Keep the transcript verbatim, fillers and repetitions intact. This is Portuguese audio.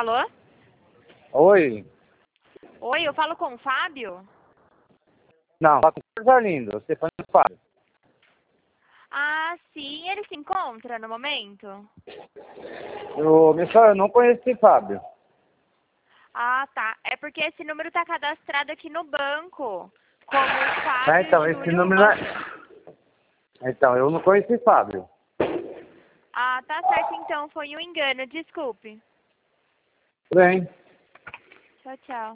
Alô? Oi. Oi, eu falo com o Fábio? Não, fala com o Arlindo, você fala com o Fábio. Ah, sim, ele se encontra no momento? Eu, minha senhora, eu não conheço esse Fábio. Ah, tá. É porque esse número tá cadastrado aqui no banco. Como Fábio Ah, então, esse Júlio... número não é... Então, eu não conheço esse Fábio. Ah, tá certo então, foi um engano, desculpe. Tudo bem. Tchau, tchau.